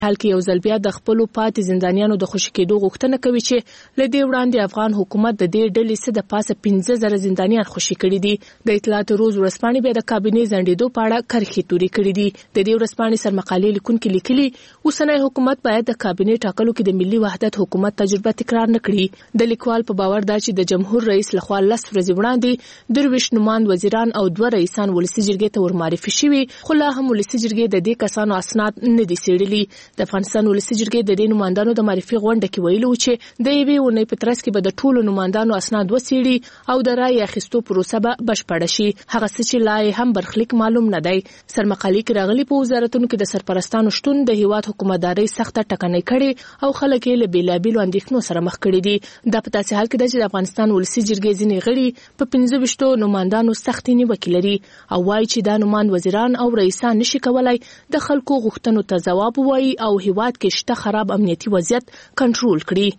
حال کې یو ځل بیا د خپل پاتې زندانیانو د خوشي کېدو غوښتنه کوي چې لدې وړاندې افغان حکومت د دې ډلې څخه د پاسه 15000 زندانیان خوشي کړي دي. د اطلاعات روز ورځپاڼې به د کابینې ځنډېدو په اړه کرښې توري کړي دي. د دې ورځپاڼې سرمقالې لیکونکي لیکلي اوسنی حکومت باید د کابینې ټاکلو کې د ملي وحدت حکومت تجربه تکرار نه کړي. د لیکوال په باور دا چې د جمهور رئیس لخوا 10 ورځې وړاندې 23 نوماند وزیران او 2 رئیسان ولسي جرګې ته ورمعرفي شوي، خو لا هم ولسي جرګې د دې کسانو اسناد نه دي څېړلي. د افغانستان ولسي جرګې د دې نوماندانو د معرفي غونډه کې ویلو چې د یوې اونۍ په ترڅ کې به د ټولو نوماندانو اسناد وڅېړي او د رایې اخیستو پروسه به بشپړه شي. هغه څه چې لا هم برخلیک معلوم نه دی. سرمقالې کې راغلي په وزارتونو کې د سرپرستانو شتون د هیواد حکومتداري سخته ټکنۍ کړي او خلک یې له بیلابیلو اندېښنو سره مخ کړي دي. دا په داسې حال کې ده چې د افغانستان ولسي جرګې ځینې غړي په 15 نوماندانو سختې نیوکې لري او وایي چې دا نوماند وزیران او رئیسان نشي کولای د خلکو غوښتنو ته ځواب ووایي او هیواد کې شته خراب امنیتي وضعیت کنټرول کړي.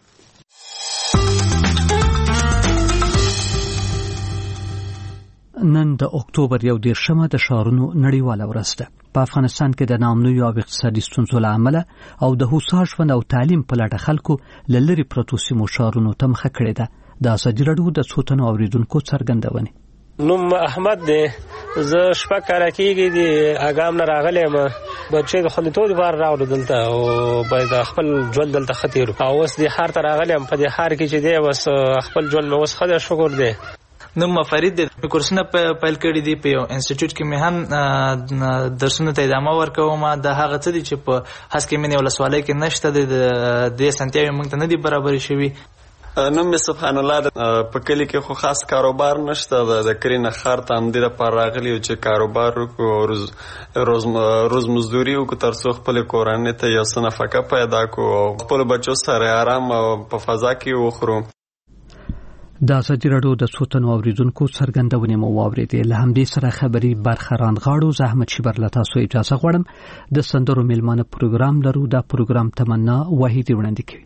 نن د اکتوبر 1 د ښارونو نړیواله ورځ ده. په افغانستان کې د ناامنیو او اقتصادي ستونزو له امله او د هوسا ژوند او تعلیم په لټه خلکو له لرې پرتو سیمو ښارونو ته مخه کړې ده. د ازادي راډیو د څو تنو اوریدونکو څرګندونې. نوم احمد دی، زه شپږ کاله کېږي د اګام نه راغلی یم. بچې د خوندیتوب لپاره راغلو دلته او باید خپل ژوند دلته ښه تېرو او اوس دې ښار ته راغلی یم. په دې ښار کې چې دی اوس خپل ژوند مې اوس ښه دی، شکر دی. نوم فرید دی، کورسونه پیل کړي دي. په یو انسټیټیوټ کې مې هم درسونه ته ادامه ورکوم. د هغه څه دي چې په هسکې مینې ولسوالۍ کې نشته، د سنتیاوې موږ ته نه دي برابرې شوي. نوم مې سبحان الله. په کلی کې خو خاص کاروبار نشته، د کرینه ښار ته همدې لپاره راغلي چې کاروبار وکړو، روز مزدوري وکړو تر څو خپل کورنۍ ته یو څه نفقه پیدا کړو او خپل بچو سره آرام په فضا کې وخورو. د ازادي راډیو د څو تنو اوریدونکو څرګندونې مو واورېدې. له همدې سره خبري برخه راندغاړو. زه احمد شیبر له تاسو اجازه غواړم. د سندرو میلمانه پروګرام لرو. دا پروګرام تمنا وحیدي وړاندې کوي.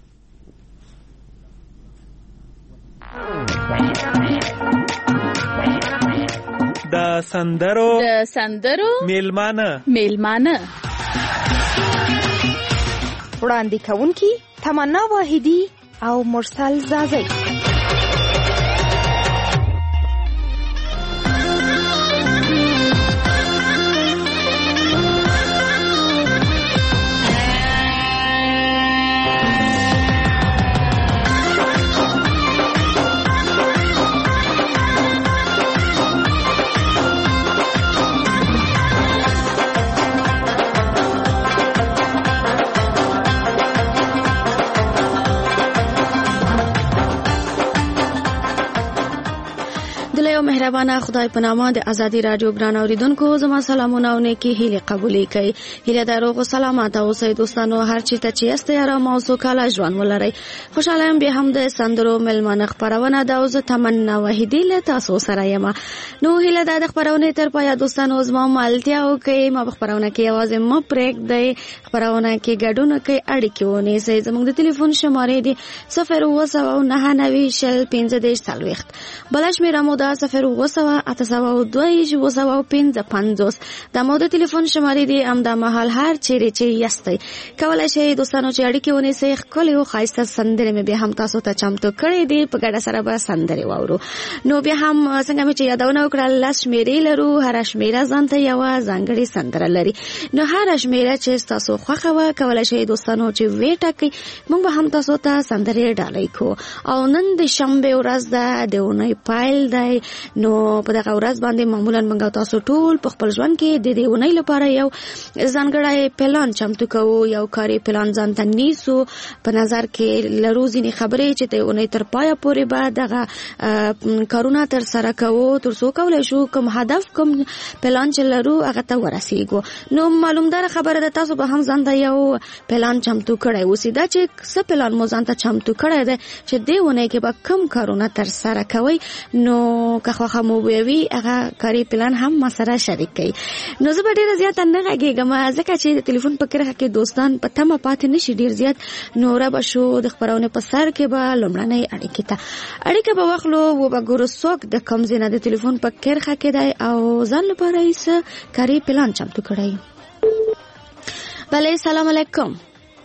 د سندرو میلمانه وړاندې کوونکي تمنا واحدي او مرسل زازی. مهربانه خدای په نامه د ازادي راډیو ګران اوریدونکو زما سلامونه او نیکی هیله قبول کړئ. هیله دروغ سلامات اوسئ دوستانو، هر چی ته چې است آرام او سوکاله ژوند ولرئ. خوشاله یم به هم د سندرو ملمنه خبرونه د اوس تمنا وحیدی له تاسو سره یم. نو هیله د خبرونه تر پایا دوستانو زما مالتیا او کې ما خبرونه کې आवाज م پریک دی، خبرونه کې ګډون کې اړیکې ونی سي. زموږ د ټلیفون شماره دی 0799015 بلش میرمو دا 080280255. د مو د ټلیفون شماره دی ام د محل هر چیرې چې یاستئ کولای شئ دوستانو چې اړیکې ونی سي. خپل یو خاصه سندره مې به هم تاسو ته چمتو کړې دی، په ګډه سره به سندره واورو. نو بیا هم څنګه مې چې یادونه وکړه لاس شمیرې لرو، هر شمیره ځانته یو ځانګړي سندره لري. نو هر شمیره چې تاسو خوښه و کولای شئ دوستانو چې ویټه کوي موږ به هم تاسو ته سندره ډالۍ کو. او نن د شنبه ورځ ده، د اونۍ پایل دی. نو په دغه ورځ باندې معمولا موږ تاسو ټول په خپل ژوند کې د دې اونۍ لپاره یو ځانګړی پلان چمتو کوو، یو کاري پلان ځان ته نیسو. په نظر کې لرو ځینې خبرې چې د اونۍ تر پایه پورې به دغه کارونه تر سره کوو تر څو کولای شو کوم هدف کوم پلان چې لرو هغه ته ورسیږو. نو معلومدار خبره ده تاسو به هم ځان ته یو پلان چمتو کړی اوسئ. دا چې څه پلان مو ځان ته چمتو کړی دی چې دې اونۍ کې به کوم کارونه تر سره کوئ، نو که خوښه مو وي هغه کاري پلان هم ما سره شریک کړئ. نو زه به ډېره زیاته نه غږېږم ځکه چې د ټلیفون په کرښه کې دوستان په تمه پاتې نشي ډېر زیات. نو رابه شو د خپرونې په سر کې به لومړنۍ اړیکه به واخلو و به ګورو څوک د کوم ځای نه د ټلیفون په کرښه کې دی او ځان لپاره یې څه کاري پلان چمتو کړی. بله سلام علیکم.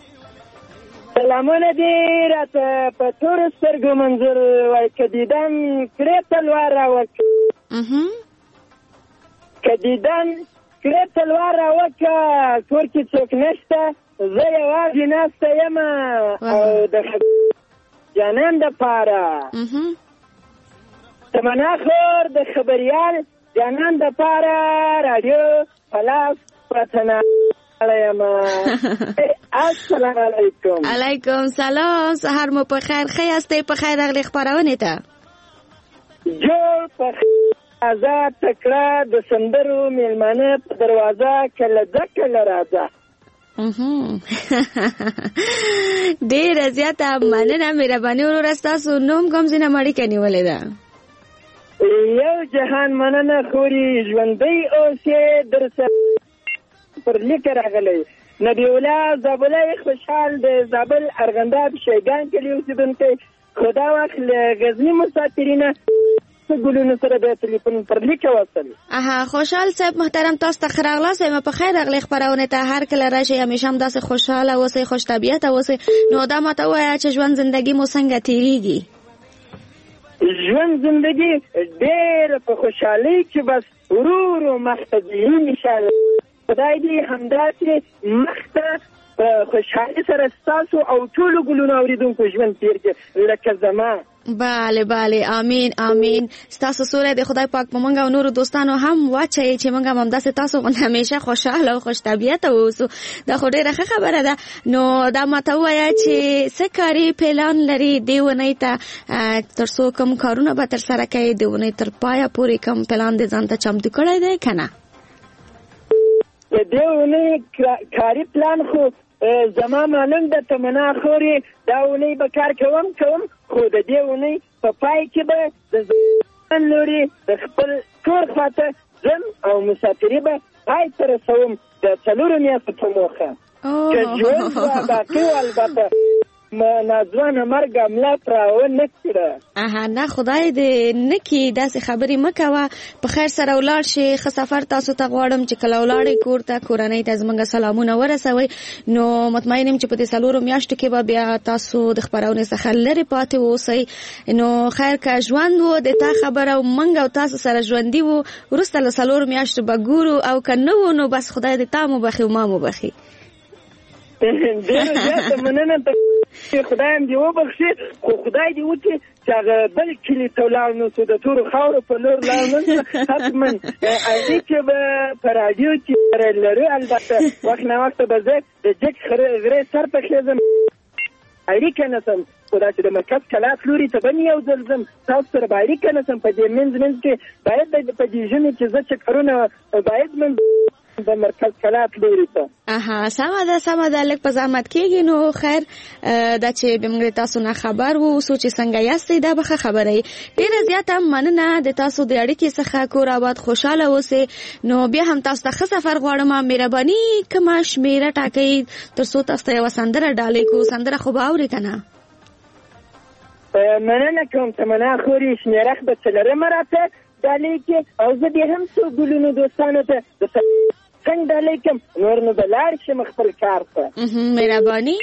سلامونه دې راته په تورو سترګو منظور وای که دیدن کړې تلوار راوکړه که دیدن کړې تلوار راوکړه کور کې څوک نشته زه یوازې ناسته یم او د جانان دپاره تمنا خور د خبریال جانان دپاره راډیو په لاس پرته السلام علیکم. علیکم سلام. سهار مو په خیر. ښه یاستئ؟ په خیر راغلئ خپرونې ته. جوړ په آزاد تکړه د سندرو میلمانه په دروازه کله ځه کله راځه. ډېره زیاته مننه مهرباني وروره. ستاسو نوم کوم ځای نه مو اړیکه نیولې ده؟ یو جهان مننه خوري ژوندی اوسې درسره پر لیک راغلی. نبی الله زابلی خوشحال د زابل ارغنداب شیګان کلي اوسېدونکی خدا وخت له غزني مسافرینه ګلونو سره د تلیفون پر لیک وصل. خوشحال صاحب محترم تاسو ته ښه راغلاست. په خیر راغلی خپرونې ته. هر کله راشئ همیشه همداسې خوشحاله اوسئ خوش طبیعته اوسئ. نو دا ماته ووایه چې ژوند زندګي مو څنګه تېرېږي؟ ژوند زندگی ډېر په خوشحالۍ کې بس ورو ورو مخته ځي انشاءالله. خدای دې همداسې مخته په خوشحالۍ سره ستاسو او ټولو ګلونو اورېدونکو ژوند تېر کړي لکه زما. بله بله آمین آمین. ستاسو سوری د خدای پاک په موږ او نورو دوستانو هم واچوي چې موږ هم همداسې تاسو غوندې همیشه خوشحاله او خوش طبیعته واوسو. دا خو ډېره ښه خبره ده. نو دا ماته ووایه چې څه کاري پلان لري دې اونۍ ته تر څو کوم کارونه به ترسره کوئ دې اونۍ تر پایه پورې کوم پلان دې ځان ته چمتو کړی دی که نه؟ دې اونۍ کاري پلان خو زما معلوم ده تمنا خوري دا اونۍ به کار کوم خو د دې اونۍ په پای کې به د ځان لوري د خپل کور خواته ځم او مسافري به پای ته رسوم د 4 میاشتو په موخه که ژوند به باقي و البته ناځوانه مرګ حمله پراوه نه کړه. نه خدای دې نه کړي داسې خبرې مه کوه. په خیر سره ولاړ شي. ښه سفر تاسو ته غواړم چې کله ولاړئ کور ته کورنۍ ته زموږ سلامونه ورسوئ. نو مطمئن یم چې په دې 4 میاشتو کې به بیا تاسو د خپرونې څخه لرې پاتې اوسئ. نو خیر که ژوند و د تا خبره او موږ او تاسو سره ژوندي و وروسته له 4 میاشتو به ګورو او که نه و نو بس خدای دې تا مو بخي او ما مو بخي. ډېره زیاته مننه خدای هم دې وبخښي خو خدای دې وکړي چې هغه بل کلي ته ولاړ نه سو د تورو خاورو په لور لاړ نه سو. حتما اړیکې به په راډیو کې لرو. البته وخت نه وخته به زه د جګ غرې سر په خېزم اړیکه نه سم خو دا چې د مرکز کلات لوري ته به مې یو ځل ځم تاسو سره به اړیکه نه سم. په دې منځ کې باید په دې ژمي کې زه چکرونه باید من د مرکز کلات لوري ته. سمه ده لږ په زحمت کېږي. نو خیر دا چې به موږ تاسو نه خبر ووسو چې څنګه یاستئ دا به ښه خبره وي. ډېره زیاته مننه د تاسو د اړیکې څخه. کور آباد خوشحاله اوسئ. نو بیا هم تاسو ته ښه سفر غواړم. مهرباني کومه شمېره ټاکئ تر څو تاسو ته یوه سندره ډالۍ کړو. سندره خو به اورئ که نه؟ مننه کوم تمنا خوري. شمېره به 4 راته ډالۍ کړي او زه بیا هم څو ګلونو دوستانو ته څنګه ډالۍ کوم نور نو به لاړ شم خپل کار ته. مهرباني.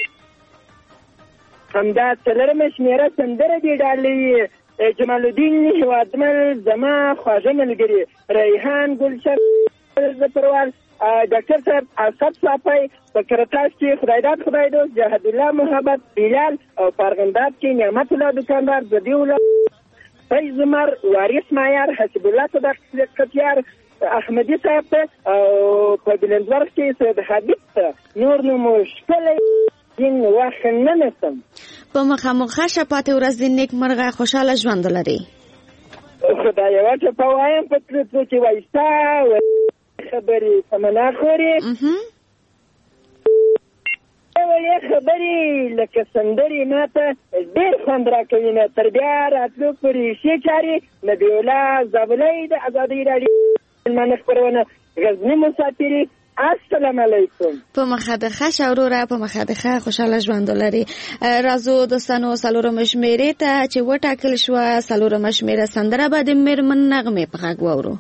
همدا 4 شمېره سندره دې ډالۍ جمال الدین هیوادمل زما خواږه ملګري ریحان ګلشن ظفروال ډاکټر صاحب اسد صافی په کرتاس کې خدایداد خدای دوست جهاد الله محبت بلال او پارغنداب کې نعمت الله دکاندار زدی الله فیض عمر وارث معیار حسب الله صدقتیار احمدی صاحب او په بلندورغ کې سید حبیب ته نور نو مشکل دین وخت نه نسم. په مخامخ شپاته ورځ دې نیک مرغه خوشاله ژوند لري. خدای واچ په وایم په تر څو وایستا خبرې سمنا خوري. ولې خبرې لکه سندري ماته ډېر خوند راکوي. نه تر بیا راتلو پورې شي چارې نبی الله زابلی د ازادۍ راډیو من خبرونه غزني مسافري. السلام علیکم. په مخه د ښه وروره په مخه د ښه خوشاله ژوند لري. راځو دوستانو 4 شمېرې ته چې وټاکل شوه. 4 شمېره سندره به د میرمن نغمې په غږ واورو.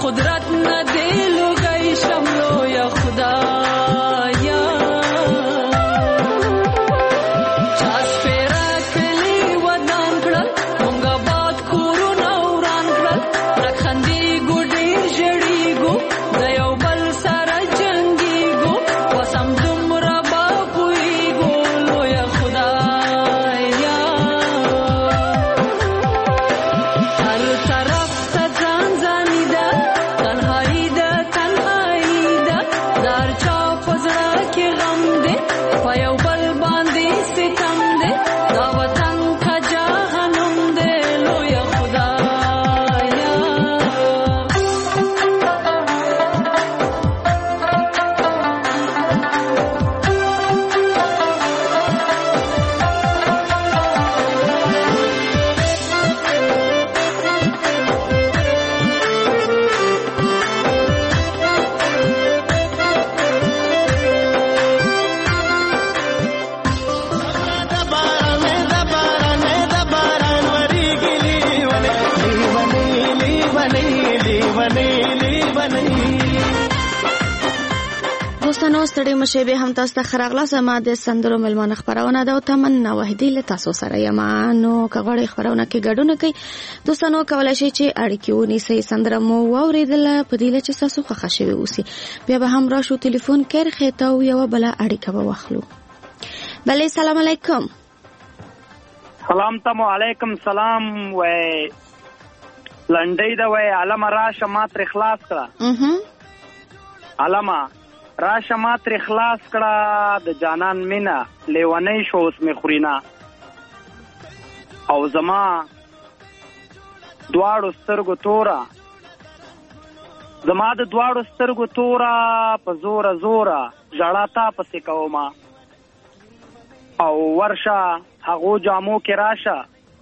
قدرت نه دی لوګی شملو یا خدایا چاس پیرا کلی ودان کړل مونږ باد کورونه وران کړل رخندي ګوډي جړېګو د یو بل سره جنګيګو وسم دومره باپويګو لویا خدایا هر طرف ته ځان ځاني ده تنهایی ده دار چا پزړه کې غم ده په یو بل باندې ستم ده دا وطن کا جهنم ده لویا خدایا دوستانو ستړي مشه به هم تاسو ته خراغلا سما د سندرو ملمانه خبرونه ده او تمنا وحدي له تاسو سره یم نو کغړې خبرونه کې ګډون کوي دوستانو کولای شي چې اړیکې ونیسي سندره مو واوریدل په دې لچ تاسو خوښ شوي اوسي بیا به هم راشو ټلیفون کرخه ته یو بل اړیکه به واخلو بله سلام علیکم سلام تم علیکم سلام و لنډۍ دا و علامه راشه ما تر خلاص کړه علامه راشه ما تر خلاص کړه د جانان مینا لیونی شو اوس می خورینا او زما دواړو سترګو تورا زما د دواړو سترګو تورا په زوره زوره ژړا تا پسې کوما او ورشه هغو جامو کې راشه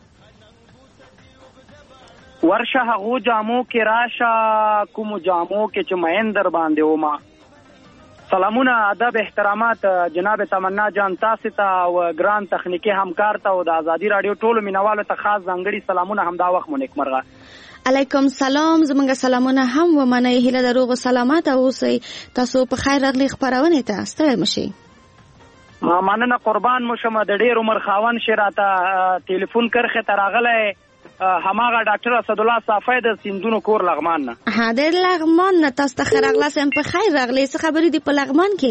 ورشه هغو جامو کې راشه کومو جامو کې چې مین در باندې وما سلامونه ادب احترامات جناب تمنا جان تاسو ته او ګران تخنیکی همکار ته او د ازادي رادیو ټولو مینوالو ته خاص ځانګړي سلامونه همدا وخت مونږ مرغه علیکم سلام زمونږ سلامونه هم و منی هیله دروغ سلامات اوسئ تاسو په خیر راغلی خبرونه ته ستړي مشي مننه قربان مو شم د ډیر عمر خاون شراته ټلیفون کرخه تراغله هماغه ډاکټر اسد الله صافی د سیندونو کور لغمان نه ها د لغمان نه تاسو ته خراغلا سم په خیر راغلی څه خبرې دی په لغمان کې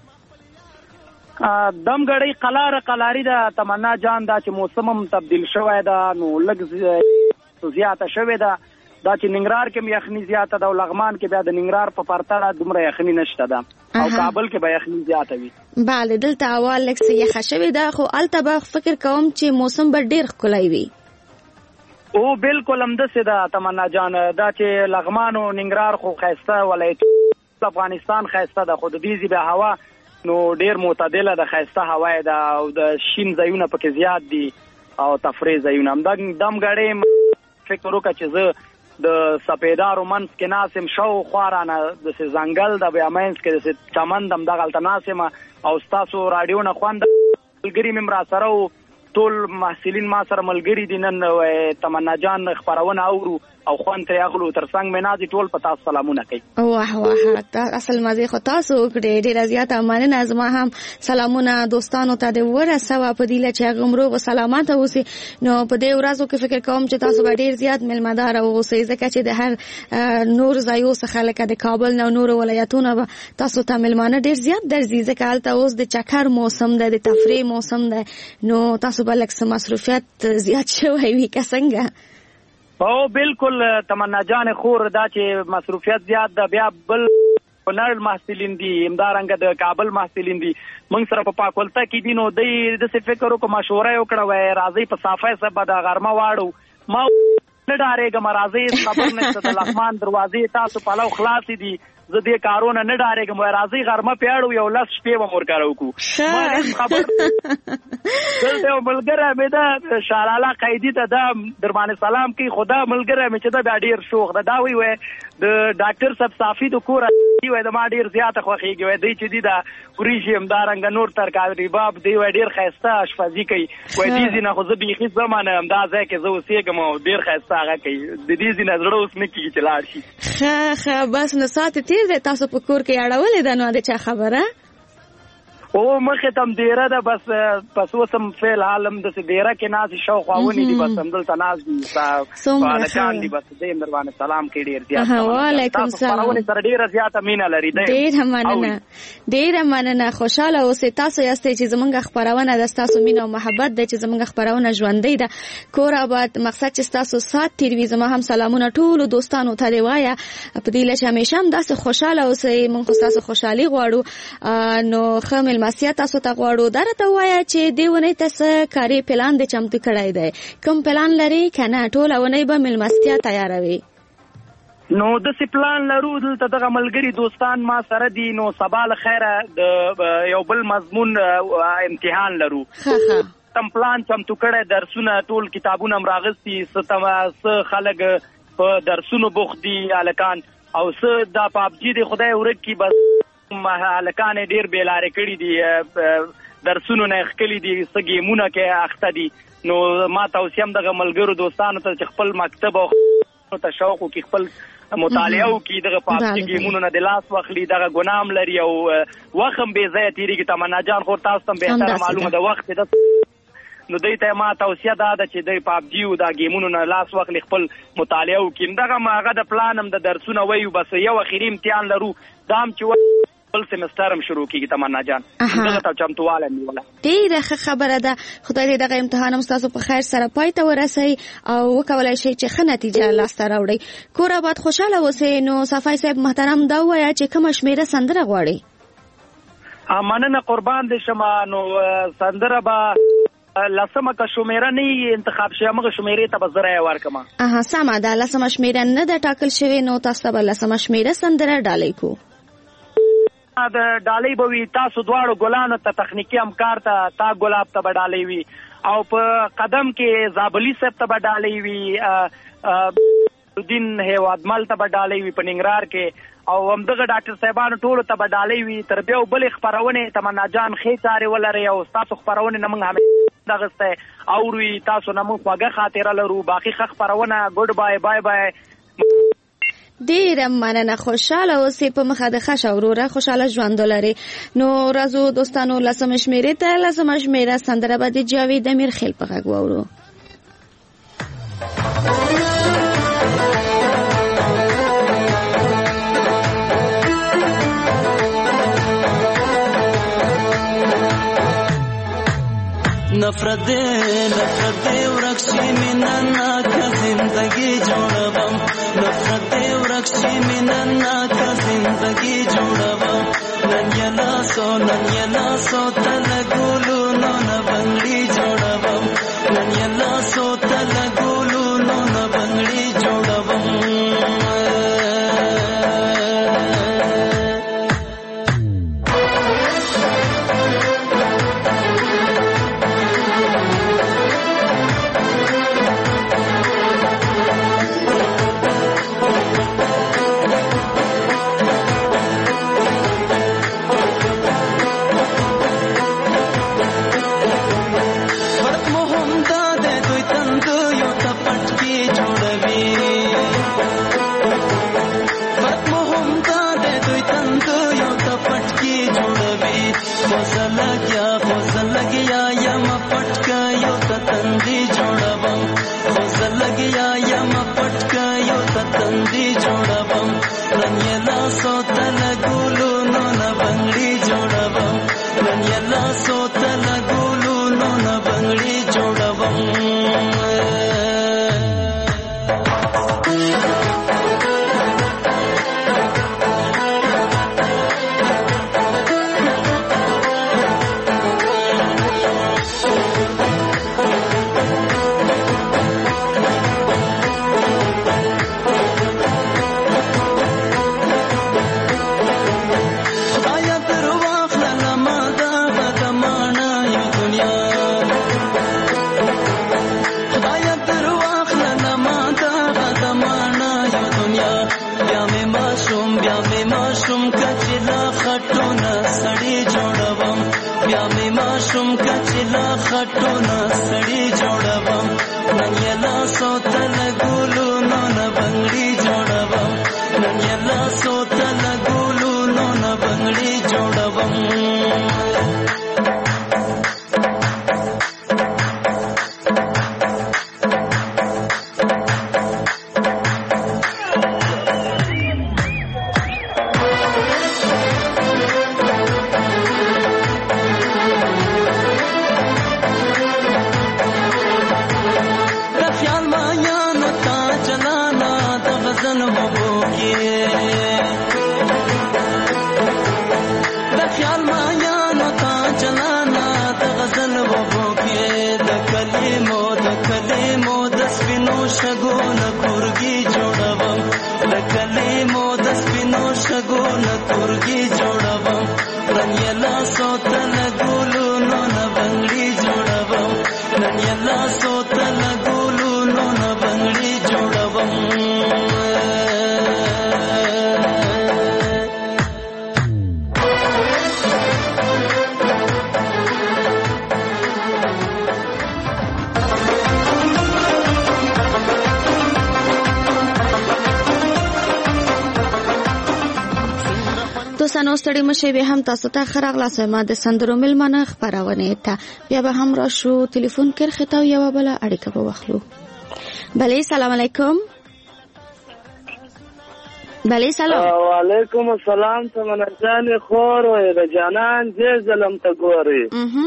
دم غړی قلاری د تمنا جان دا چې موسمم تبدیل شوی دا نو لږ زیاته شوی دا چې ننګرهار کې یخني زیاته ده او لغمان کې بیا د ننګرهار په پرتله دومره یخني نشته ده او کابل کې به یخني زیاته وي بله دلته اول لږ څه یخه شوې ده خو هلته به فکر کوم چې موسم به ډېر ښکلی وي او بالکل همداسې ده تمنا جان دا چې لغمان او ننګرهار خو ښایسته ولایت افغانستان ښایسته ده خو د دې ځای هوا نو ډېر معتدله ده ښایسته هوا یې ده او د شین ځایونه پکې زیات دي او تفریح ځایونه دم ګړې فکر وکړه چې زه د سپیدارو منځ کې ناسم شو خوارانه د ځنګل د بیا منځ کې د چمن دم دغلته ناسم او ستاسو رادیو نه خوند ملګري مې را سره ټول محصلین ما سره ملګري دي نن تمنا جان خبرونه اورو او خوان ترې اخلو ترڅنګ مې نازي ټول په تاسو سلامونه کوي واه واه اصل مزه خو تاسو ډېر زیاته مننه زما هم سلامونه دوستانو ته د ورسوه په دې چې هغه مروغ سلامات اوسي نو په دې ورځو کې فکر کوم چې تاسو ډېر زیات ملمدار اوسئ ځکه چې د هر نور ځایو څخه لکه د کابل نو نور ولایتونو تاسو ته ملمانه ډېر زیات درځي ځکه هلته اوس د چکر موسم ده د تفریح موسم ده نو تاسو به لږ څه مصروفیت زیات شوی وي که څنګه او بالکل تمنا جان خور دا چې مصروفیت زیات ده بیا بل نړ محصلین دي همدارنګه د کابل محصلین دي موږ سره په پاکولته کې دي نو د فکر وکړو مشوره وکړه وای راځي په صافه سبا د غرمه واړو ما نه ډارېږم راځي خبر نشته د لغمان دروازې تاسو په لو خلاص دي زه دې کارونه نه ډارېږم وای راځي غرمه پیاړو یو لاس شپې به مور کارو کو خبر دلته ملګری مې دا شالاله قیدی ته دا درمانه سلام کوي خدا ملګری مې چې دا ډیر شوق دا وی د ډاکټر صاحب صافي د کور وای د ما ډیر زیاته خوښیږي وای دی چې دی دا وریجې همدارنګه نور ترکاري باب دی وای ډیر ښایسته اشپزي کوي وای دې ځینه خو زه بیخي زمانه دا ځای کې زه اوسېږم او ډیر ښایسته هغه کوي د دې ځینه زړه اوس نه کېږي چې لاړ شي. ښه بس نو ساعت تېر دی تاسو په کور کې اړولې ده نو د چا خبره او مخې ته هم دیره ده بس اوس هم فعل حال هم داسې دیره کې ناست شاوخوا ونې دي بس همدلته ناست دي هلکان دي بس دی هم در باندې سلام کوي ډېر زیات. وعلیکم سلام. خپرونې سره ډېره زیاته مینه لري. ډېره مننه خوشحاله اوسئ. تاسو یاستئ چې زموږ خپرونه ده ستاسو مینه او محبت ده چې زموږ خپرونه ژوندۍ ده. کور آباد مقصد چې ستاسو سات تېر وي. زما هم سلامونه ټولو دوستانو ته دې وایه په دې هیله چې همیشه هم داسې خوشحاله اوسئ. موږ خو ستاسو خوشحالي غواړو نو ښه مېلمستیا تاسو ته غواړو. دا راته ووایه چې دې اونۍ ته څه کاري پلان دې چمتو کړی دی؟ کوم پلان لري که نه ټوله اونۍ به مېلمستیا تیاروي؟ نو داسې پلان لرو دلته دغه ملګري دوستان ما سره دي نو سبا له خیره د یو بل مضمون امتحان لرو. تم پلان چمتو کړی درسونه ټول کتابونه هم راغستي څه خلک په درسونو بوخت دي هلکان او څه دا پابجي دی خدای ورک کي بس هلکان ډېر بېلارې کړي دي درسونو نه ښکلي دي څه ګیمونه کې اخته دي. نو ما توصیه هم دغه ملګرو دوستانو ته چې خپل مکتب او ته شوق وکړي خپل مطالعه وکړي دغه پابجي ګیمونو نه د لاس واخلي دغه ګناه هم لري او وخت هم بې ځایه تېرېږي. تمنا جان خو تاسو ته هم بهتره معلومه ده وخت ده نو دوی ته ما توصیه دا ده چې دوی پابجي او دا ګیمونو نه لاس واخلي خپل مطالعه وکړي. دغه هغه د پلان هم د درسونه وایو بس یو اخري امتحان لرو دا هم چې بل سمستر هم شروع کېږي. تمنا جان دغه ته چمتووالی نیوله. ډېره ښه خبره ده. خدای دې دغه امتحان هم ستاسو په خیر سره پای ته ورسوي او وکولی شئ چې ښه نتیجه لاسته راوړئ. کور آباد خوشحاله اوسئ. نو صفای صاحب محترم دا ووایه چې کومه شمېره سندره غواړئ؟ مننه قربان دې شمه. نو سندره به لسمه که شمېره نه انتخاب شي همغه شمېرې ته به زه رایه ورکړم. سمه ده. لسمه شمېره نه ده ټاکل شوې نو تاسو ته به لسمه شمېره سندره ډالۍ کو. د ډالۍ به وي تاسو دواړو ګلانو ته تخنیکي همکار ته تا ګلاب ته به ډالۍ وي او په قدم کې زابلي صاحب ته به ډالۍ وي دین هیوادمل ته به ډالۍ وي په ننګرهار کې او همدغه ډاکټر صاحبانو ټولو ته به ډالۍ وي. تر بیا بلې خپرونې تمنا جان ښې چارې ولرئ او ستاسو خپرونې نه موږ همیشه دغستی اورو تاسو نه موږ خوږه خاطره لرو. باقي ښه خپرونه ګډ بای بای بای. ډېره مننه. خوشحاله اوسئ. په مخه د ښه شه وروره خوشحاله ژوند ولرئ. نو راځو دوستانو لسمه شمېرې ته. لسمه شمېره سندره به د جاوید امیرخیل په غږ واورو. نفرت دے ورکشی میننا کا زندگی جوړوم. نفرت دے ورکشی میننا کا زندگی جوړوم. نن یلا سو تل ګولو نو نه بنگړي جوړوم. نن یلا سو تل ګولو نو نه بنگړي جوړوم. غزل وبوکې د خیال مایانو تا جلانا د غزل وبوکې د کلمو د سپینو شګو نه کورګي جوړوم د کلمو د سپینو شګو نه کورګي جوړوم نن یلا سوتل ګولو نو نه بنگړي جوړوم نن یلا سوتل ګولو نو نه بنگړي جوړوم دوستانو ستړي مشه به هم تاسو ته خراغلاس ما د سندرو ملمنه خبرونه ته بیا به هم را شو ټلیفون کړ خطا یو بل اړیکه به واخلو. بله سلام علیکم. بله سلام. وعلیکم السلام. تمنا جان خور و د جانان دې ظلم ته ګوري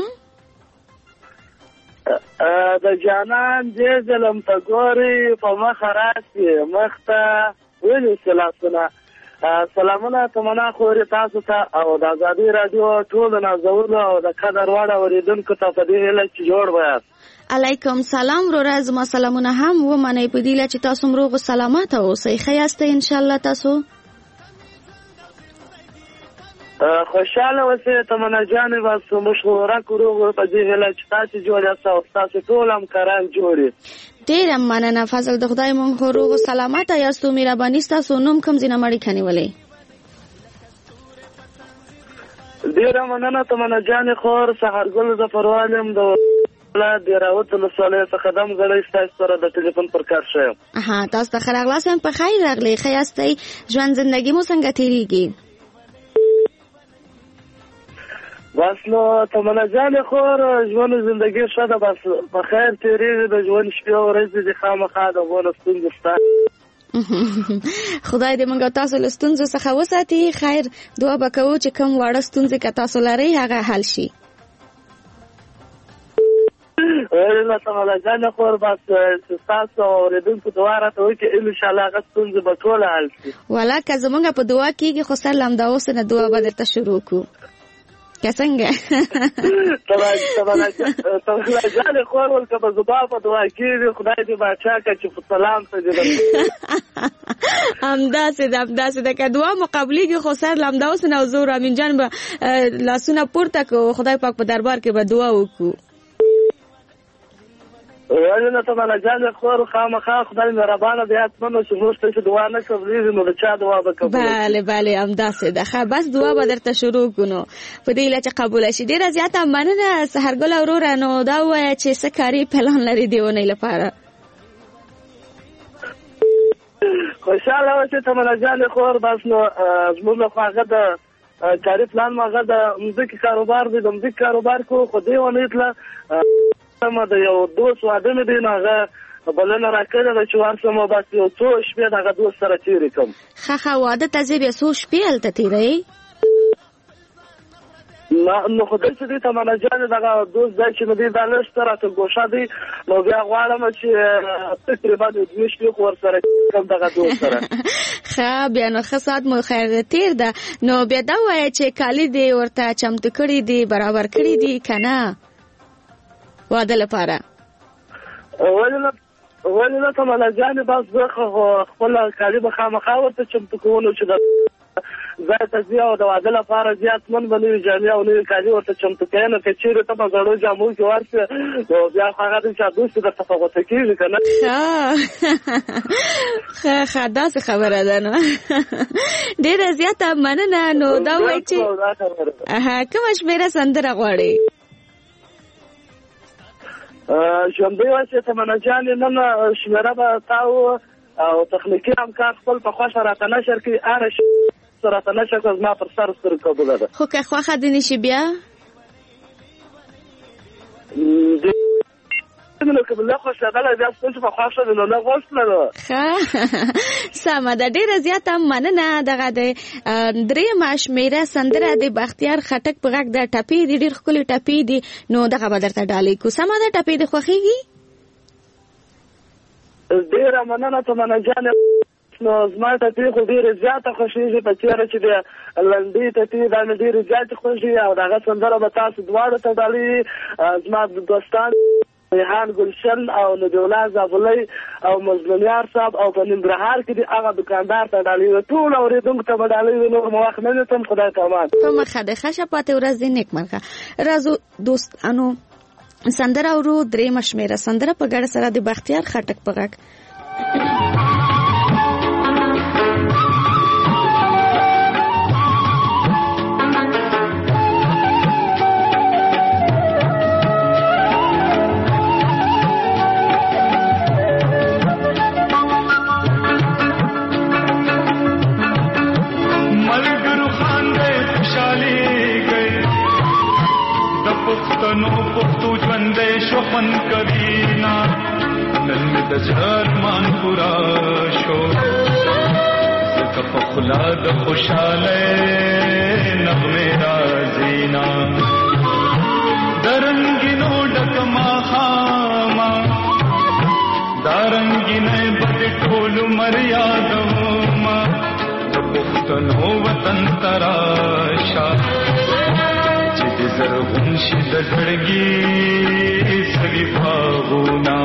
د جانان دې ظلم ته ګوري په مخ راسي مخته ویلو سلامونه سلامونه تمنا خوري تاسو ته او د آزادي رادیو ټول نازولو او د قدر وړ اوریدونکو ته په دې هیله چې جوړ وایاست. علیکم سلام ورو زما سلامونه هم و منې په دې چې تاسو روغ سلامات اوسئ خیاسته ان شاء الله تاسو خوشاله اوسئ تمنا جان واسو مشوره کوو په دې هیله چې تاسو جوړ یاست او تاسو ټول هم کاران جوړي. ډیر مننه فضل د خدای مونږ روغ سلامات یاستو مهرباني تاسو نوم کوم زینه مړی کني ولې ډیر مننه تمنا جان خور سحرګل ظفروالم د ولادت راوت له صالح څخه دم غړې تاسو سره د ټلیفون پر کار شوم. تاسو ته خراغلاسم په خیر راغلی خیاستئ ژوند زندگی مو څنګه تیریږي؟ بس نو تمنا جان خور ژوند زندگی شته بس په خیر تیریږي د ژوند شپه او ورځې د خامخا د ونستون دستا خدای دې موږ تاسو له ستونزو څخه وساتي. خیر دعا وکړو چې کوم واړه ستونزې که تاسو لرئ هغه حل شي. ویل تمنا جان خور بس تاسو اوریدونکو دعا راته وکړئ ان شاء الله هغه ستونزې به ټول حل شي. والا که زمونږ په دعا کېږي خو سر لمده اوس نه دعا به درته شروع کړو که څنګه تمنا جان خور ولکه په زبا په دعا کېږي خدای دې باچا که چې په سلام ته دې همداسې ده که دعا مقابلېږي خو سر لمده اوس نه او زور امین جان به لاسونه پورته کړو خدای پاک په دربار کې به دعا وکړو. ولې تمنا جان خور خامخا خدای مهربانه دی اتمنه چې موږ ته دعا نه قبلېږي نو د چا دعا به قبول. بله همداسې ده ښه بس دعا به درته شروع کړو په دې هیله چې قبوله شي. ډېره زیاته مننه سحرګله وروره نو دا ووایه چې څه کاري پلان لري د اونۍ لپاره؟ خوشحاله اوسئ تمنا جان خور بس نو زموږ لخوا هغه د کاري پلان ما هغه د مځکې کاروبار دی د مځکې کاروبار کو خو دې ونې تله ما د یو دوست واده مې دی نو هغه بلنه راکړې ده چې ورسم بس یو څو شپې دغه دوست سره تېرې کړم. ښه واده ته ځې بیا څو شپې هلته تېروې؟ نو خو دلته دی تمنا جان دغه دوست دی چې نو دی دا نشته راته ګوښه دی نو بیا غواړم چې تقریبا 2 شپې خو ورسره کړم دغه دوست سره. ښه بیا نو ښه ساعت مو خیر تېر ده نو بیا دا ووایه چې کالي دې ورته چمتو کړي دي برابر کړي دي که نه واده لپاره؟ ولې نه تمنا جانې بس زه خپل کالي به خامخا ورته چمتو کوو چې د ځای ته ځي او د واده لپاره زیاتمن به نوي جامې او نوي کالي ورته چمتو کوي نو که چېرې ته په زړو جامو کې ورشې نو بیا خو هغه د چا دوستي درته په غوڅه کېږي که نه. ښه داسې خبره ده نو ډېره زیاته مننه. نو دا وایي چې کومه شمېره سندره غواړئ؟ ژوندۍ واسې تمنا جانې نن شمېره به تاو او تخنیکي همکار خپل په خوښه راته نشر کړي هره شمېره راته نشر کړه زما پر سر سترګو قبوله ده. خو که خوښه دې نه شي بیا سمه ده. ډېره زیاته مننه. دغه د درېیمه شمېره سندره د بختیار خټک په غږ د ټپې دي ډېر ښکلې ټپې دي نو دغه به درته ډالۍ کړو. سمه ده ټپې دې خوښېږي؟ ډېره مننه تمنا جانې نو زما ټپې خو ډېرې زیاته خوښېږي په تېره چې د لنډۍ ټپې دا مې ډېرې زیاتې خوښېږي او د هغه سندره به تاسو دواړو ته ډالۍ زما دوستان ریحان ګلشن او نبی الله زابلی او مظلوم یار صاحب او په ننګرهار کې د هغه دکاندار ته ډالۍ وي ټول اورېدونکو ته به ډالۍ وي نور مو وخت نه نیسم خدای ته امان په مخه د ښه پاتې ورځ دې نیکمرغه راځو دوستانو سندره اورو درېیمه شمېره سندره په ګډه سره د بختیار خټک په غږ پختو ژوندې شو خوند کوي نا نن مې د ارمان پورا شو زکه په خلا د خوشاله نغمه راځي نا درنګینو ډک ما خاما دارنګینه بد ټول مریادو ما د پښتنو وطن تراشا زرغون شي د زړګي سړي باغونه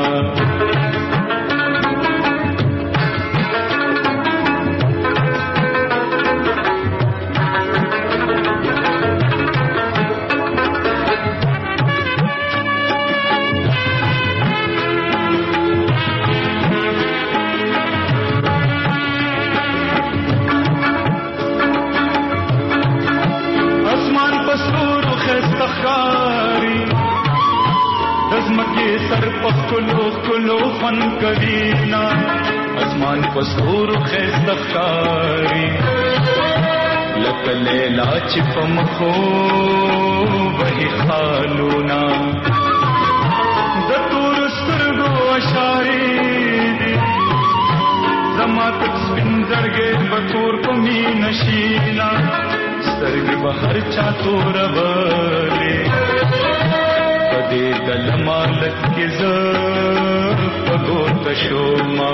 کلو فن کرینا اسمان پستور خیست خاری لکلے لاچ پمخو وہی خالونا دتور سترگو اشاری دی زما تک سپنزرگے بطور پمی نشینا سترگ بہر چاتور بلے دې دل مالک کې ز پګو تشوما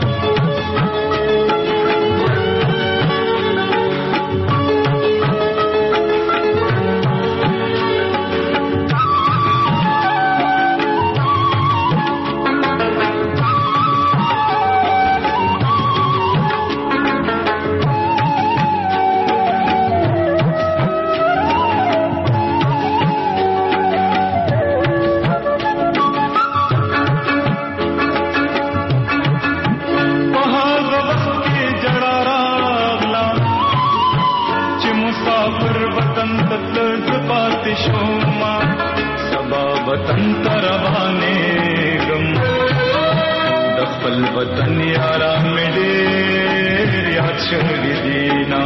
वतन यारा मेरे याद शहरी दीना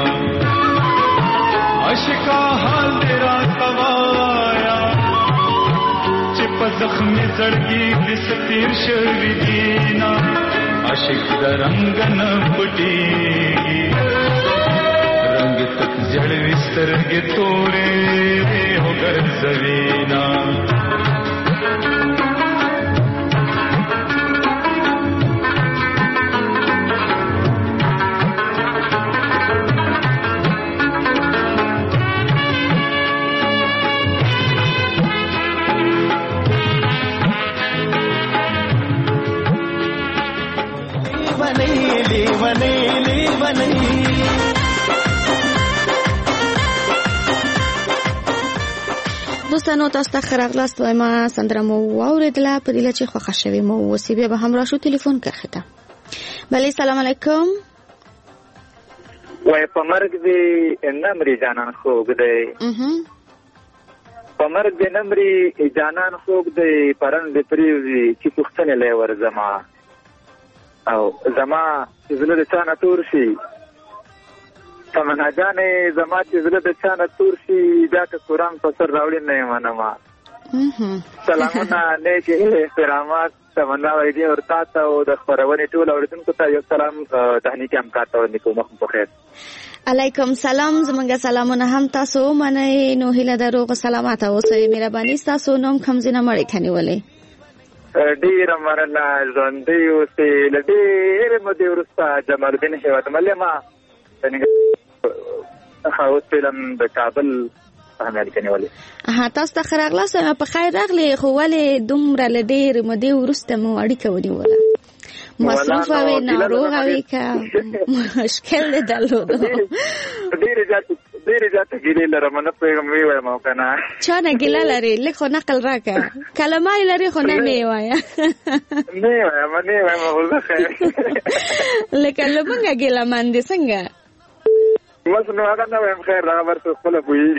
आशिका हाल तेरा तवाया चिप जख्मी जड़गी बिस्तीर शहरी दीना आशिक रंग न फुटेगी रंग तक जड़ विस्तर के तोरे होकर जवीना دوستانو تاسو ته خراغلاست ما سندره مو اوریدله په دې چې خوښه شوي مو وسی بیا به هم راشو ټلیفون کړه بله سلام علیکم وای په مرګ دې نمرې جانان خوږ دی په مرګ دې نمرې جانان خوږ دی پرن دې پریوزي چې پښتنې لې ور زما او زما زله د چانه تور شي تمنا جانې زما چې زله د چانه تور شي دا که قرآن په سر راوړي نه یې منمه سلامونه نیک احترامات تمنا وایدي ورته ته او د خپرونې ټول اورېدونکو ته یو سلام تهنیکي همکار ته وړاندې کوم په خیر علیکم سلام زمونږ سلامونه هم تاسو ومنئ نو هیله ده روغ سلامت اوسئ مهرباني ستاسو نوم کوم ځای نه مړې کنیولې ډېره مننه ژوندی اوسې. له ډېرې مودې وروسته جمال الدین هیوادمل یم. اوس فلم د کابل اهمیت نیولې. تاسو ته ښه راغلاست. په خیر راغلې. خو ولې دومره له ډېرې مودې وروسته مو اړیکه ونیوله؟ مصروفه وې، ناروغه وې که مشکل دې درلودو؟ ډېرې زیاتې ګیلې لرم، نه پوهېږم ویوایم او که نه. چا نه ګیله لرې؟ لږ خو نقل راکړه. کلمه یې لرې خو نه مې وایه. نه یې وایم اوس ښه لکه له مونږه ګیله من دې څنګه؟ بس نو هغه نه وایم، خیر هغه ورته خپله پوهېږي.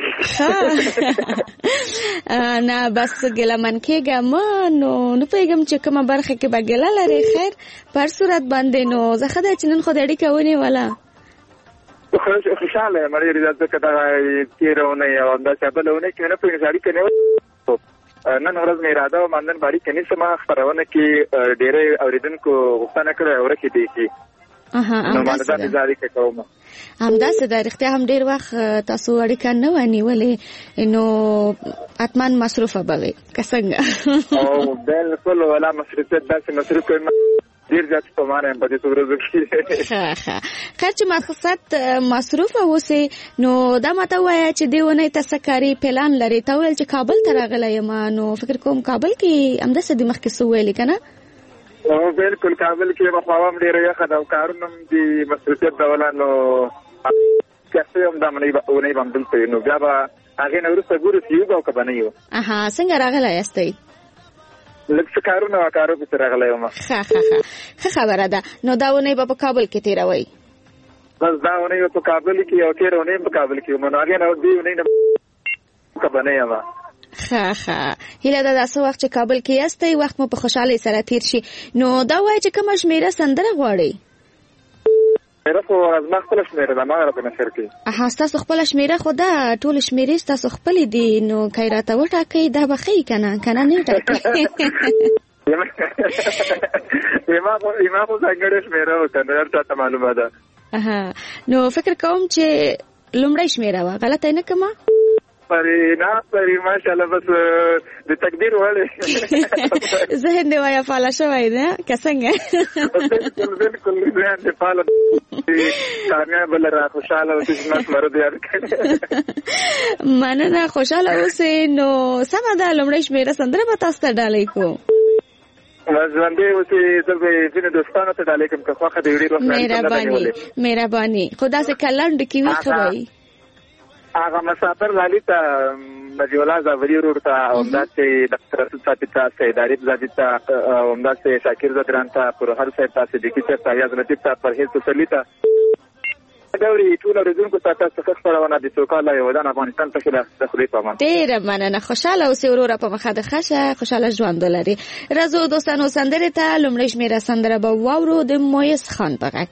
نه بس ګیله من کېږه مه. نو نه پوهېږم چې کومه برخه کې به ګیله لرې. خیر په هر صورت باندې نو زه ښه ده چې نن خو د اړیکه ونیوله. خوشحاله یم ډېر زیات، ځکه دغه تېره اونۍ او همداسې بله اونۍ کې مې نه پوهېږم چې اړیکه نیول. نن ورځ مې اراده وه نن به اړیکه نیسم. خپرونه کې ډېری اورېدونکو غوښتنه کړې ورکې دی شي. نو ما دا زه اړیکه کوم. همداسې ده. رښتیا هم ډېر وخت تاسو اړیکه نه وه نیولې، نو حتما مصروفه به وې که څنګه؟ بالکل ولا مصروفیت داسې مصروف یم ډېر زیات ستومانه یم په دې څو ورځو کې. خیر چې مقصد مصروفه اوسې. نو دا ماته ووایه چې دې اونۍ ته څه کاري پلان لرې؟ تا ویل چې کابل ته راغلی یم، نو فکر کوم کابل کې همداسې د مخکې څه ویلې که نه؟ بالکل کابل کې به هوا هم ډېره یخه ده او کارونه هم د مصروفیت ډوله. نو کیسې هم دا اونۍ به همدلته وي. نو بیا به هغې نه وروسته ګورو چې یو به او که به نه یو. څنګه راغلی یاستئ؟ لږ څه کارونه وه، کارو پسې راغلی یم. ښه خبره ده. نو دا اونۍ به په کابل کې تېروئ؟ بس دا اونۍ به په کابل کې او تېره اونۍ په کابل کې وم. نو هغې نه دې اونۍ نه که به نه یم. ښه هیله ده دا څه وخت چې کابل کې یاستئ وخت مو په خوشحالۍ سره تېر شي. نو دا وایه چې کومه شمېره سندره غواړئ؟ شمېره خو زما خپله شمېره ده، ما راته نشر کړي. ستاسو خپله شمېره خو ده، ټولې شمېرې ستاسو خپلې دي. نو که یې راته وټاکئ دا به ښه وي که نه؟ که نه نه ټاکئ. ما خو ځانګړې شمېره وه، که نه هر چاته معلومه ده. نو فکر کوم چې لومړۍ شمېره وه، غلطه یې نه کړمه؟ پرې ماشاءالله بس د تقدیر وړې ذهن دې وایه فعاله شوی ده که څنګه؟ بالکل ذهن دې فعاله کامیابه لره، خوشحاله اوسې چې ما مرد یاد کړې. مننه، خوشحاله اوسې. نو سمه ده، لومړۍ شمېره سندره به تاسو ته ډالۍ کوو. ژوندی اوسې زه به ځینې دوستانو ته ډالۍ کړم که خوښه دې ډېر وخت مهرباني. خو داسې که لنډو کې وي ښه به وي. هغه مسافر لالي ته، نجیب الله زاوري ورور ته، او همداسې ډاکټر رسول صاحب ته، سید عارف زادي ته، او همداسې شاکر زدران ته، پروهر صاحب ته، صدیقي صاحب ته، یاز لطیف ته، پرهیز پسرلي ته، ډورې ټول اورېدونکو ته تاسو ښه خپرونه د سوکاله ودان افغانستان ته ښه د خدای په امان. ډېره مننه. خوشحاله اوسې وروره، په مخه د ښه شه، خوشحاله ژوند ولرې. راځو دوستانو سندرې ته. لومړۍ شمېره سندره به واورو د مایس خان په غږ.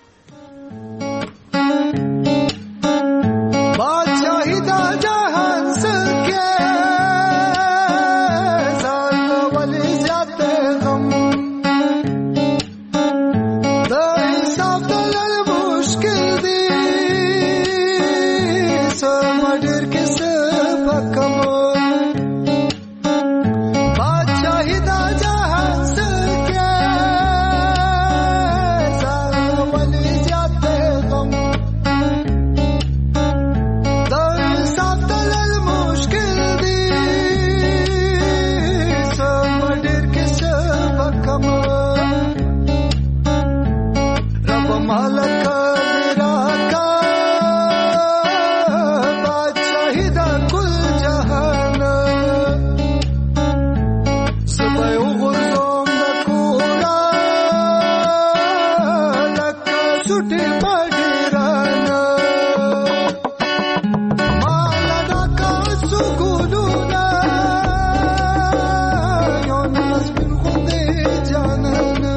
बादशाही दा जहान सके साल वाले जाते गम दा हिसाब दलल मुश्किल दी समडर के सब कम बादशाही दा जहान सके साल वाले जाते गम मालक मेरा का बादशाही दा कुल जहान सबय उगुरम दा कोरा लका छुटे पड़राना माला का सुगुलुना योनास बिन खुदे जानना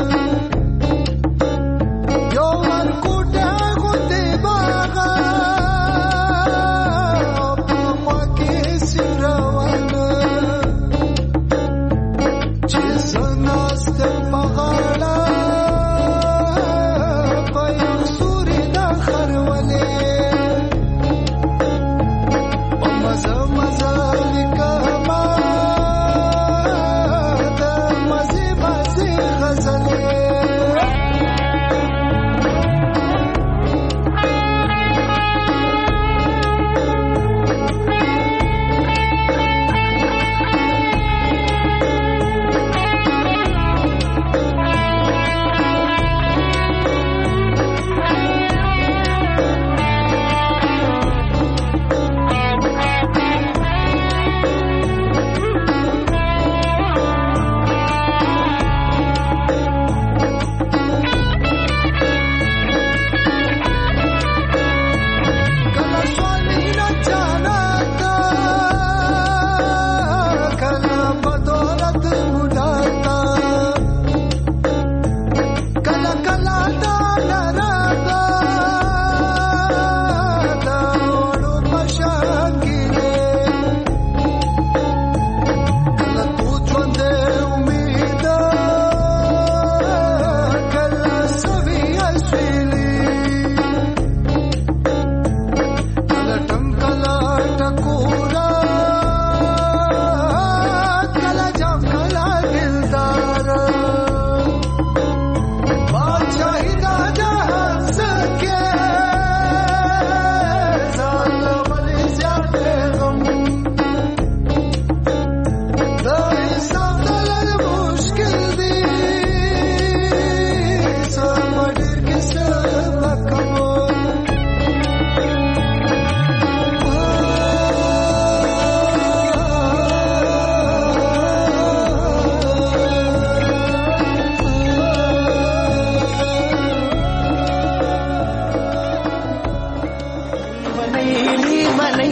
Bagaimana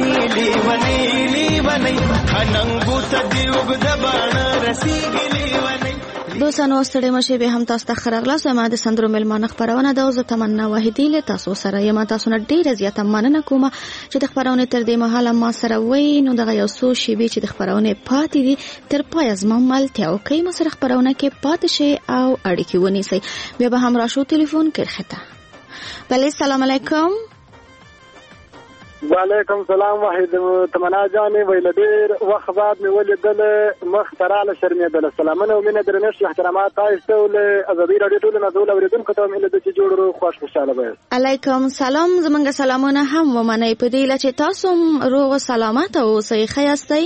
لیونی لیونی خننګو ته دی وګد باڼه رسیږي لیونی. دوستانو ستړي مشه به هم تاسو ته خراغلاس ما د سندرو ملمانه خبرونه د زه تمنا واحدی له تاسو سره یم. تاسو نه ډیره زیاته مننه کوم چې د خبرونه تر دې مهاله ما سره وای. نو دغه یو څو شی به چې د خبرونه پاتې دي تر پای زما ملته او کای ما سره خبرونه کې پاتې شي او اړیکې ونیسي. بیا به هم راشو ټلیفون کې خطه. بله السلام علیکم. وعلیکم سلام واحد تمنا جانې ویل ډیر وخت بعد مې ولیدل مخ تراله شرمېدل. سلامونه او مینه درنښت احترامات تاسو له ازادي رادیو ټول نازول اوریدونکو ته مې د جوړو خوشاله وای. علیکم سلام. زمونږ سلامونه هم ومنئ په دې لچې تاسو روغ سلامت اوسئ. خیاستئ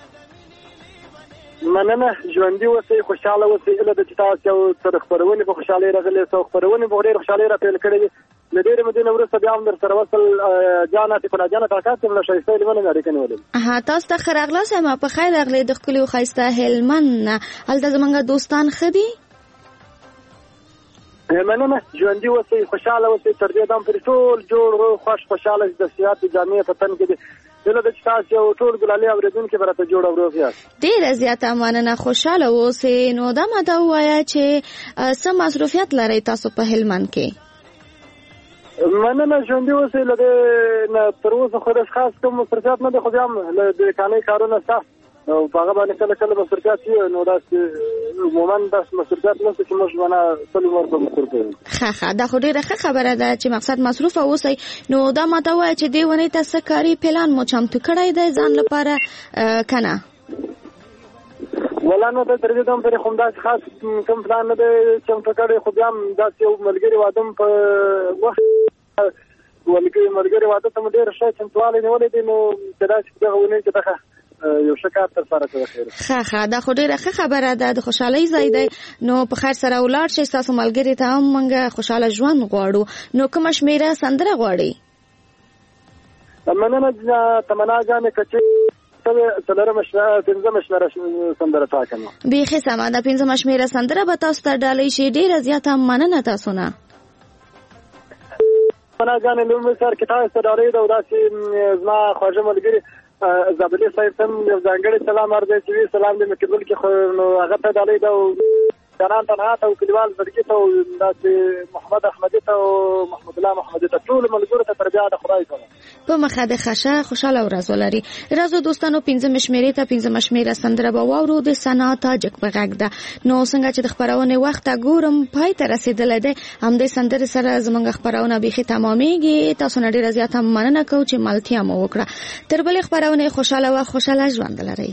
مننه ژوندۍ اوسئ خوشاله اوسئ. اله د تاسو تر خبرونه په خوشاله راغلي سو خبرونه په ډیر خوشاله را پیل کړی د ډېر مدینه ورسته بیا هم در سره وصل جانه کله جانه تاکات هم شایسته لمنه لري کنه ولې. ها تاسو ته خراغلاس ما په خیر راغلي د خپل خایسته هلمن هلته زمونږ دوستان خدي. مننه ژوندۍ اوسئ خوشاله اوسئ تر دې دم پر ټول جوړ خوشاله د سیاست جامعه په تن کې دله د تاسو یو ټول ګلالي اوریدونکو برته جوړ اوروفیا. ډیر زیاته مننه خوشاله اوسئ. نو دا ماته وایا چې سم مصروفیت لري تاسو په هلمن کې. مننه ژوندۍ اوسئ. له نه تر اوسه خو خاص کوم مصروفیت نه دی خو بیا هم د کاني کارونه سخت او هغه باندې کله کله مصروفیت وي نو داسې عموما داسې مصروفیت نشته چې موږ باندې ټول عمر په مصروف یو. ښه دا خو ډیره ښه خبره ده چې مقصد مصروف اوسئ. نو دا ماته وایي چې دې ونې ته څه کاري پلان مو چمتو کړی دی ځان لپاره که نه؟ ولا نو د تر دې دوم پرې خو داسې خاص کوم پلان نه دی چمتو کړی خو بیا هم داسې یو ملګري واده م په وخت ملګري واده ته م ډېر ښه چمتوالی نیولی دی نو چې داسې دغه ونې چې دغه یو ښه کار ترسره کړی. ښه دا خو ډېره ښه خبره ده د خوشحالۍ ځای دی. نو په خیر سره ولاړ شئ. ستاسو ملګري ته هم موږ خوشحاله ژوند غواړو. نو کومه شمېره سندره غواړئ؟ مننه تمنا جانې که چې پنځمه شمېره سندره ټاکم. بیخي سمه ده. پنځمه شمېره سندره به تاسو ته ډالۍ شي. ډېره زیاته مننه تاسو نه. تمنا جانې لومړی سر کې تاسو ته ډالۍ ده او داسې زما خواږه ملګري زابلي صاحب ته یو ځانګړی سلام عرض دی چې سلام دې مې کېدل کې نو هغه ته ډالۍ ده او جانان تنها ته او کلیوال زړګي ته او داسې محمد احمدي ته او محمد الله محمدي ته ټول ملګرو ته تر بیا د خدای سره په مخه د خشه خوشاله ورځ ولري. راځو دوستانو پنځمه شمېرې ته پنځمه شمېره سندره به واورو د ثنا تاجک په غږ ده. نو څنګه چې د خپرونې وخت ګورم پای ته رسېدلی دی همدې سندرې سره زموږ خپرونه بیخي تمامېږي. تاسو نه ډېره زیاته مننه کوو چې ملتیا مو وکړه. تر بلې خپرونې خوشاله وخت خوشاله ژوند لرئ.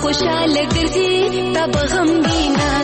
خوشاله ګرځي تب غم دینا